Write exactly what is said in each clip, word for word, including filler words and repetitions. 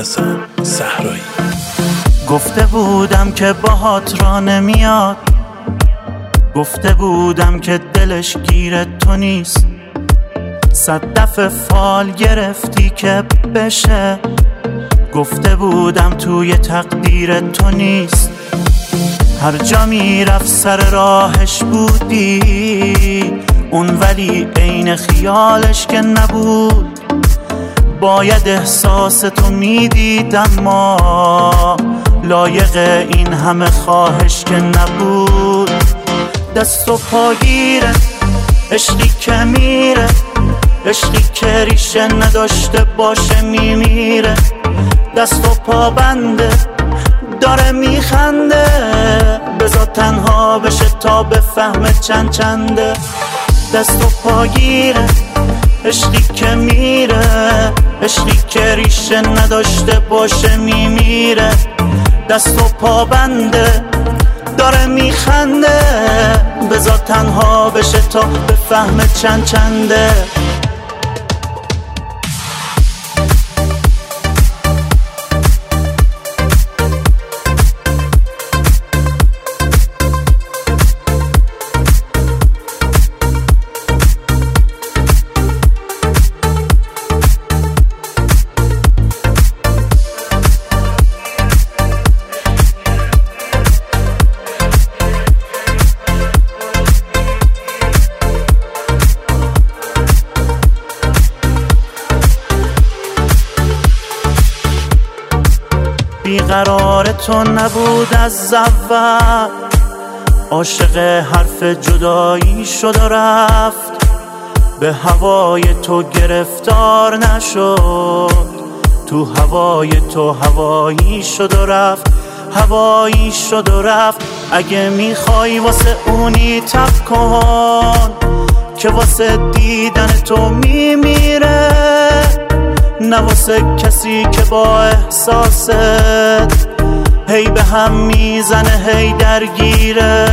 حسن صحرایی. گفته بودم که باهات را نمیاد، گفته بودم که دلش گیر تو نیست، صد دفعه فال گرفتی که بشه، گفته بودم توی تقدیر تو نیست. هر جا میرفت سر راهش بودی اون، ولی عین خیالش که نبود. باید احساس تو میدیدم ما لایق این همه خواهش که نبود. دست و پاگیره عشقی که میره، عشقی که ریشه نداشته باشه میمیره. دست و پا بنده داره میخنده، بذار تنها بشه تا بفهمه چند چنده. دست و پاگیره عشقی که میره، عشقی که ریشه نداشته باشه میمیره. دست و پا بنده داره میخنده، بذار تنها بشه تا بفهمه چند چنده. بیقرار تو نبود از اول، عاشق حرف جدایی شد و رفت، به هوای تو گرفتار نشد، تو هوای تو هوایی شد و رفت، هوایی شد و رفت. اگه میخوای واسه اونی تب کن که واسه دیدن تو میمیره، نه واسه کسی که با احساست هی به هم میزنه هی درگیره.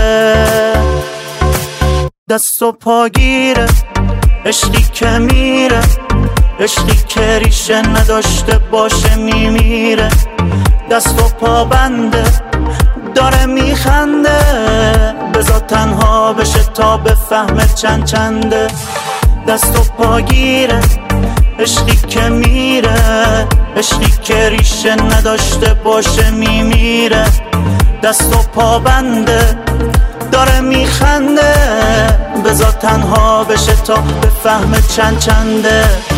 دست و پاگیره عشقی که میره، عشقی که ریشه نداشته باشه میمیره. دست و پا بنده داره میخنده، بذار تنها بشه تا بفهمه چند چنده. دست و پاگیره عشقی که میره، عشقی که ریشه نداشته باشه میمیره. دست و پا بنده داره میخنده، بذار تنها بشه تا بفهمه چند چنده.